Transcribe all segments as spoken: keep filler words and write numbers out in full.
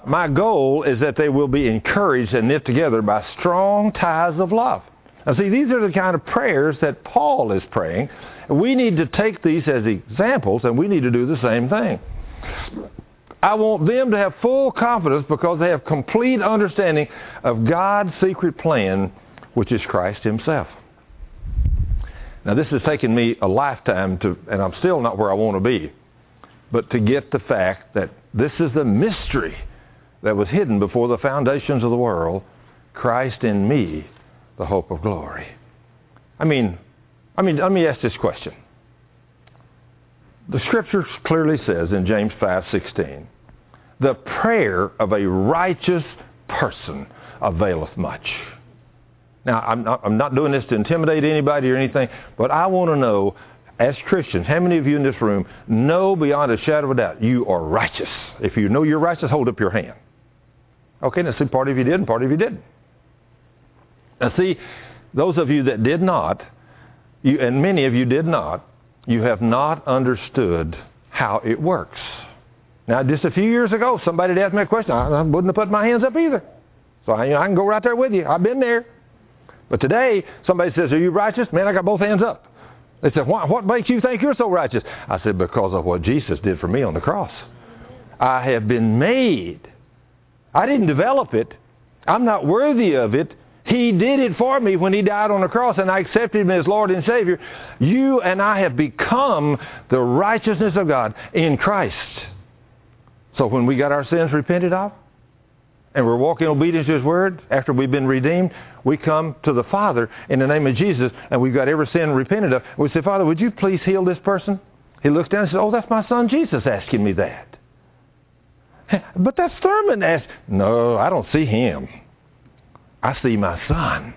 My goal is that they will be encouraged and knit together by strong ties of love. Now see, these are the kind of prayers that Paul is praying. We need to take these as examples, and we need to do the same thing. I want them to have full confidence because they have complete understanding of God's secret plan, which is Christ Himself. Now this has taken me a lifetime to, and I'm still not where I want to be, but to get the fact that this is the mystery that was hidden before the foundations of the world, Christ in me, the hope of glory. I mean, I mean, let me ask this question. The Scripture clearly says in James five sixteen, the prayer of a righteous person availeth much. Now, I'm not, I'm not doing this to intimidate anybody or anything, but I want to know, as Christians, how many of you in this room know beyond a shadow of a doubt you are righteous? If you know you're righteous, hold up your hand. Okay, now see, part of you did and part of you didn't. Now see, those of you that did not, you, and many of you did not, you have not understood how it works. Now, just a few years ago, somebody had asked me a question. I, I wouldn't have put my hands up either. So I, you know, I can go right there with you. I've been there. But today, somebody says, are you righteous? Man, I got both hands up. They said, what, what makes you think you're so righteous? I said, because of what Jesus did for me on the cross. I have been made. I didn't develop it. I'm not worthy of it. He did it for me when He died on the cross, and I accepted Him as Lord and Savior. You and I have become the righteousness of God in Christ. So when we got our sins repented of, and we're walking in obedience to His Word, after we've been redeemed, we come to the Father in the name of Jesus, and we've got every sin repented of. We say, Father, would you please heal this person? He looks down and says, oh, that's my son Jesus asking me that. But that's Thurman asked. No, I don't see him. I see my son.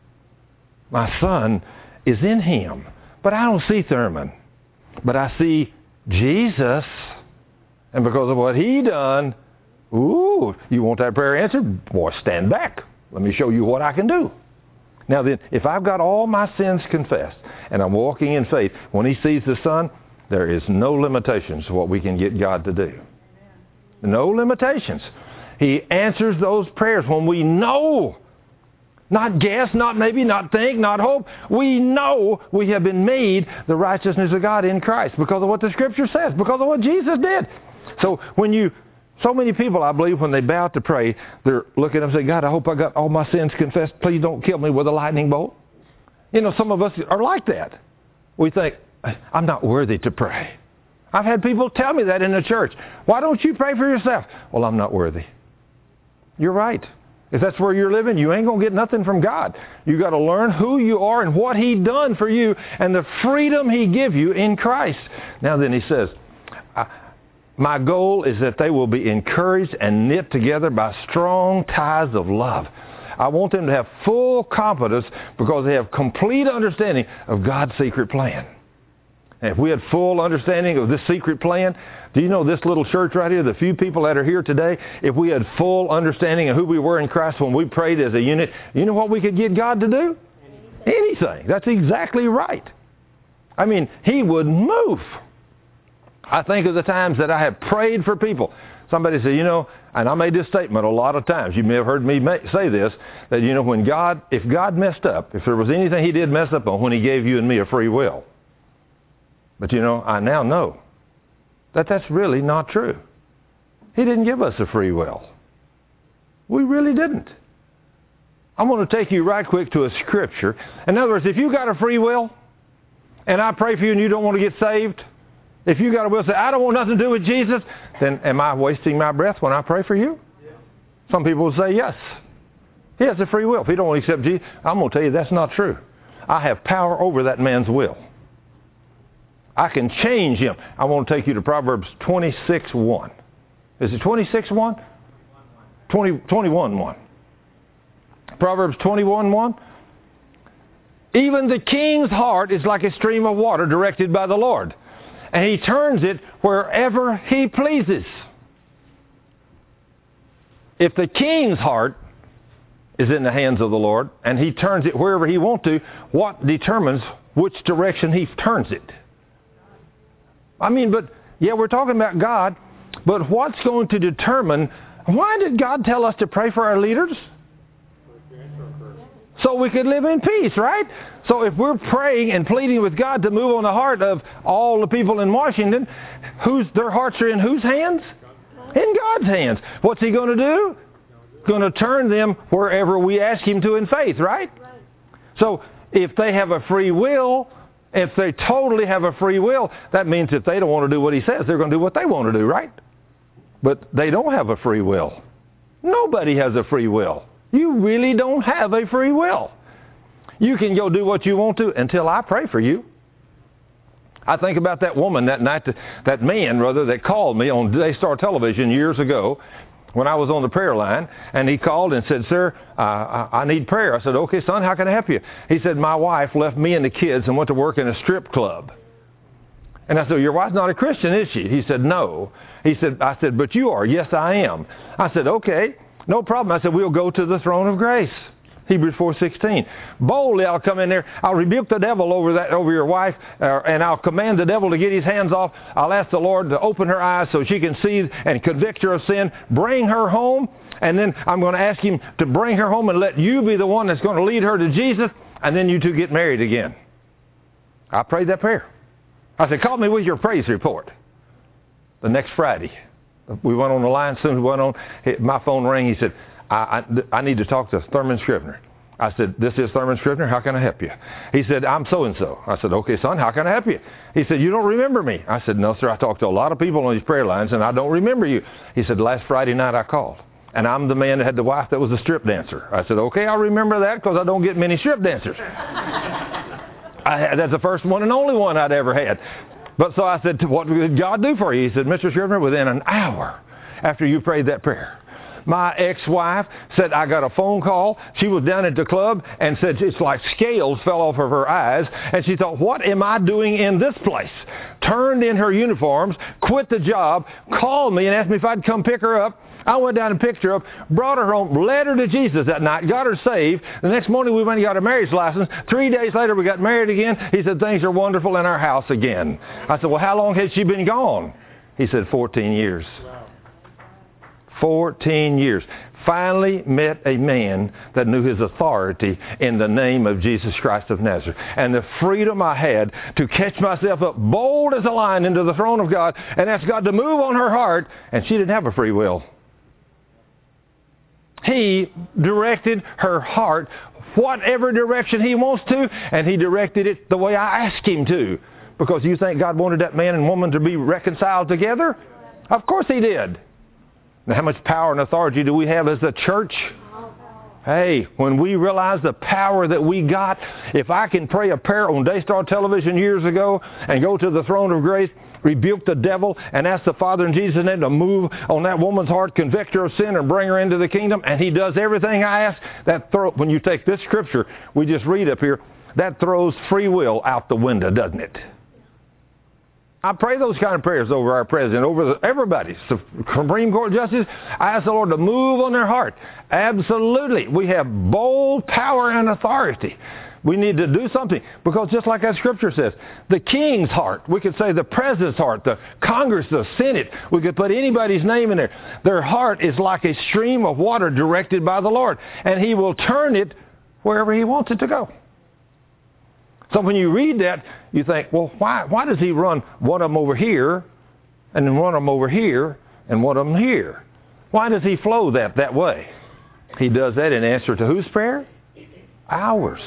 My son is in him. But I don't see Thurman. But I see Jesus. And because of what He done, ooh, you want that prayer answered? Boy, stand back. Let me show you what I can do. Now then, if I've got all my sins confessed and I'm walking in faith, when He sees the Son, there is no limitations to what we can get God to do. Amen. No limitations. He answers those prayers when we know. Not guess, not maybe, not think, not hope. We know we have been made the righteousness of God in Christ because of what the Scripture says, because of what Jesus did. So when you, so many people, I believe, when they bow to pray, they're looking up and saying, God, I hope I got all my sins confessed. Please don't kill me with a lightning bolt. You know, some of us are like that. We think, I'm not worthy to pray. I've had people tell me that in the church. Why don't you pray for yourself? Well, I'm not worthy. You're right. If that's where you're living, you ain't going to get nothing from God. You got to learn who you are and what He done for you and the freedom He give you in Christ. Now then He says, my goal is that they will be encouraged and knit together by strong ties of love. I want them to have full confidence because they have complete understanding of God's secret plan. And if we had full understanding of this secret plan, do you know this little church right here, the few people that are here today, if we had full understanding of who we were in Christ when we prayed as a unit, you know what we could get God to do? Anything. Anything. That's exactly right. I mean, He would move. I think of the times that I have prayed for people. Somebody said, you know, and I made this statement a lot of times. You may have heard me say this, that, you know, when God, if God messed up, if there was anything He did mess up on, when He gave you and me a free will. But, you know, I now know that that's really not true. He didn't give us a free will. We really didn't. I'm going to take you right quick to a scripture. In other words, if you got a free will, and I pray for you and you don't want to get saved, if you got a will, say, I don't want nothing to do with Jesus, then am I wasting my breath when I pray for you? Yeah. Some people will say yes. He has a free will. If he don't want to accept Jesus, I'm going to tell you that's not true. I have power over that man's will. I can change him. I want to take you to Proverbs twenty-six one. Is it twenty-six one? twenty, twenty-one one. Proverbs twenty-one one. Even the king's heart is like a stream of water directed by the Lord, and He turns it wherever He pleases. If the king's heart is in the hands of the Lord, and He turns it wherever He wants to, what determines which direction He turns it? I mean, but, yeah, we're talking about God, but what's going to determine Why did God tell us to pray for our leaders? So we could live in peace, right? So if we're praying and pleading with God to move on the heart of all the people in Washington, whose their hearts are in whose hands? In God's hands. What's He going to do? Going to turn them wherever we ask Him to in faith, right? So if they have a free will, if they totally have a free will, that means if they don't want to do what He says, they're going to do what they want to do, right? But they don't have a free will. Nobody has a free will. You really don't have a free will. You can go do what you want to until I pray for you. I think about that woman that night, that man, rather, that called me on Daystar Television years ago when I was on the prayer line, and he called and said, "Sir, uh, I, I need prayer." I said, "Okay, son, how can I help you?" He said, "My wife left me and the kids and went to work in a strip club." And I said, "Your wife's not a Christian, is she?" He said, "No." He said, I said, "But you are." "Yes, I am." I said, "Okay, no problem." I said, "We'll go to the throne of grace." Hebrews four sixteen. Boldly I'll come in there. I'll rebuke the devil over that, over your wife, uh, and I'll command the devil to get his hands off. I'll ask the Lord to open her eyes so she can see and convict her of sin. Bring her home, and then I'm going to ask Him to bring her home and let you be the one that's going to lead her to Jesus, and then you two get married again. I prayed that prayer. I said, "Call me with your praise report." The next Friday, we went on the line. Soon as we went on, my phone rang. He said, I, I, I need to talk to Thurman Scrivener. I said, "This is Thurman Scrivener. How can I help you?" He said, "I'm so-and-so." I said, "Okay, son, how can I help you?" He said, "You don't remember me." I said, "No, sir. I talked to a lot of people on these prayer lines, and I don't remember you." He said, "Last Friday night I called, and I'm the man that had the wife that was a strip dancer." I said, "Okay, I'll remember that because I don't get many strip dancers." I had, that's the first one and only one I'd ever had. But so I said, "What did God do for you?" He said, "Mister Scrivener, within an hour after you prayed that prayer, my ex-wife said, I got a phone call. She was down at the club and said it's like scales fell off of her eyes. And she thought, what am I doing in this place? Turned in her uniforms, quit the job, called me and asked me if I'd come pick her up. I went down and picked her up, brought her home, led her to Jesus that night, got her saved. The next morning we went and got a marriage license. Three days later we got married again. He said, things are wonderful in our house again. I said, well, how long had she been gone? He said, fourteen years. fourteen years. Finally met a man that knew his authority in the name of Jesus Christ of Nazareth. And the freedom I had to catch myself up bold as a lion into the throne of God and ask God to move on her heart. And she didn't have a free will. He directed her heart whatever direction He wants to, and He directed it the way I asked Him to. Because you think God wanted that man and woman to be reconciled together? Of course He did. Now, how much power and authority do we have as the church? Hey, when we realize the power that we got, if I can pray a prayer on Daystar Television years ago and go to the throne of grace, rebuke the devil, and ask the Father in Jesus' name to move on that woman's heart, convict her of sin, and bring her into the kingdom, and He does everything I ask, that throw, when you take this scripture we just read up here, that throws free will out the window, doesn't it? I pray those kind of prayers over our president, over the, everybody, Supreme Court justice. I ask the Lord to move on their heart. Absolutely. We have bold power and authority. We need to do something. Because just like that scripture says, the king's heart, we could say the president's heart, the Congress, the Senate, we could put anybody's name in there. Their heart is like a stream of water directed by the Lord. And He will turn it wherever He wants it to go. So when you read that, you think, well, why, why does He run one of them over here, and then one of them over here, and one of them here? Why does He flow that that way? He does that in answer to whose prayer? Ours.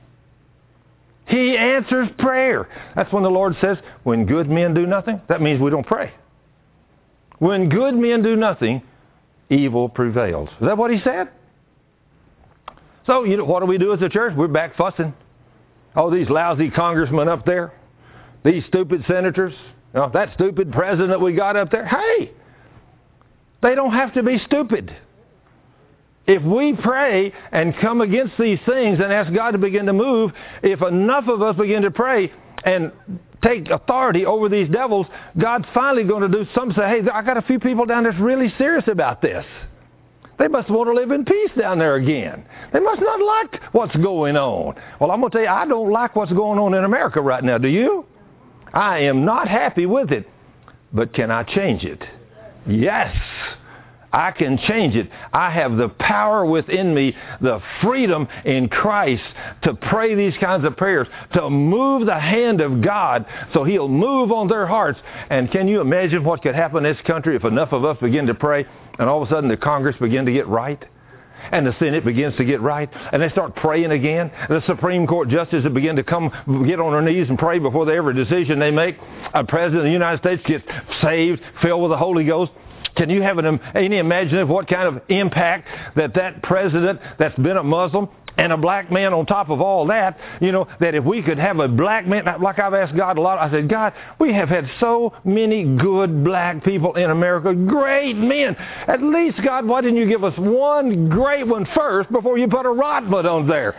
He answers prayer. That's when the Lord says, when good men do nothing, that means we don't pray. When good men do nothing, evil prevails. Is that what He said? So, you know, what do we do as a church? We're back fussing. Oh, these lousy congressmen up there, these stupid senators, you know, that stupid president that we got up there. Hey, they don't have to be stupid. If we pray and come against these things and ask God to begin to move, if enough of us begin to pray and take authority over these devils, God's finally going to do something. Say, hey, I got a few people down there that's really serious about this. They must want to live in peace down there again. They must not like what's going on. Well, I'm going to tell you, I don't like what's going on in America right now. Do you? I am not happy with it. But can I change it? Yes. I can change it. I have the power within me, the freedom in Christ to pray these kinds of prayers, to move the hand of God so He'll move on their hearts. And can you imagine what could happen in this country if enough of us begin to pray and all of a sudden the Congress begin to get right? And the Senate begins to get right, and they start praying again. The Supreme Court justices begin to come, get on their knees and pray before they every decision they make. A president of the United States gets saved, filled with the Holy Ghost. Can you have an, any imagination of what kind of impact that that president that's been a Muslim and a black man on top of all that, you know, that if we could have a black man, like I've asked God a lot, I said, God, we have had so many good black people in America, great men. At least, God, why didn't you give us one great one first before you put a Rotman on there?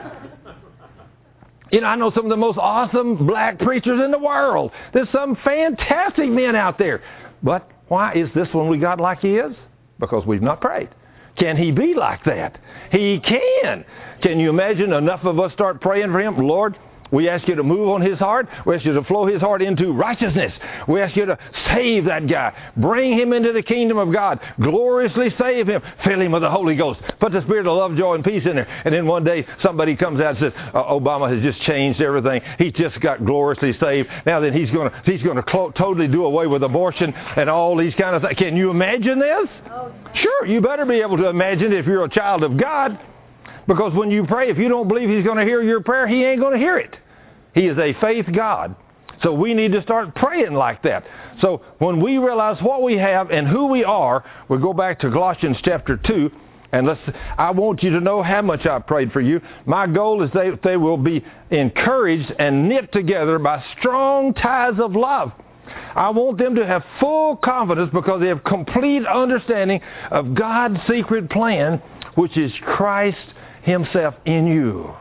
You know, I know some of the most awesome black preachers in the world. There's some fantastic men out there. But why is this one we got like he is? Because we've not prayed. Can he be like that? He can. Can you imagine enough of us start praying for him? Lord, we ask you to move on his heart. We ask you to flow his heart into righteousness. We ask you to save that guy. Bring him into the kingdom of God. Gloriously save him. Fill him with the Holy Ghost. Put the spirit of love, joy, and peace in there. And then one day somebody comes out and says, uh, Obama has just changed everything. He just got gloriously saved. Now then he's going to he's going to clo- totally do away with abortion and all these kind of things. Can you imagine this? Sure, you better be able to imagine if you're a child of God. Because when you pray, if you don't believe he's going to hear your prayer, he ain't going to hear it. He is a faith God. So we need to start praying like that. So when we realize what we have and who we are, we go back to Colossians chapter two. And let's, I want you to know how much I prayed for you. My goal is that they will be encouraged and knit together by strong ties of love. I want them to have full confidence because they have complete understanding of God's secret plan, which is Christ Himself in you.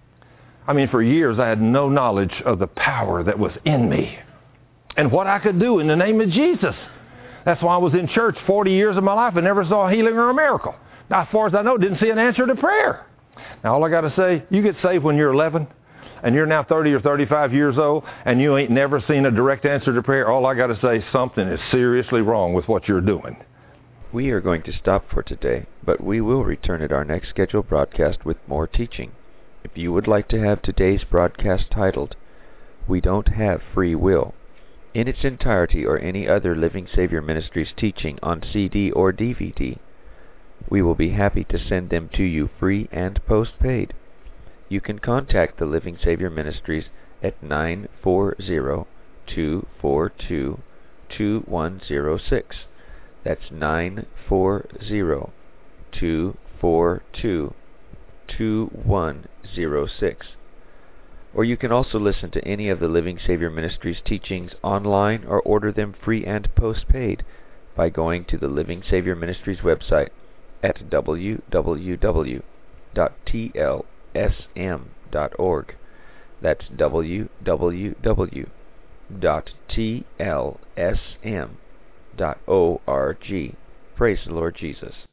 I mean, for years I had no knowledge of the power that was in me and what I could do in the name of Jesus. That's why I was in church forty years of my life and never saw a healing or a miracle. Now, as far as I know, didn't see an answer to prayer. Now, all I got to say, you get saved when you're eleven, and you're now thirty or thirty-five years old, and you ain't never seen a direct answer to prayer. All I got to say, something is seriously wrong with what you're doing. We are going to stop for today, but we will return at our next scheduled broadcast with more teaching. If you would like to have today's broadcast titled, We Don't Have Free Will, in its entirety or any other Living Savior Ministries teaching on C D or D V D, we will be happy to send them to you free and postpaid. You can contact the Living Savior Ministries at nine four zero, two four two, two one zero six. That's nine four zero, two four two, two one zero six. Or you can also listen to any of the Living Savior Ministries teachings online or order them free and postpaid by going to the Living Savior Ministries website at w w w dot t l s m dot org. That's w w w dot t l s m dot org. Praise the Lord Jesus.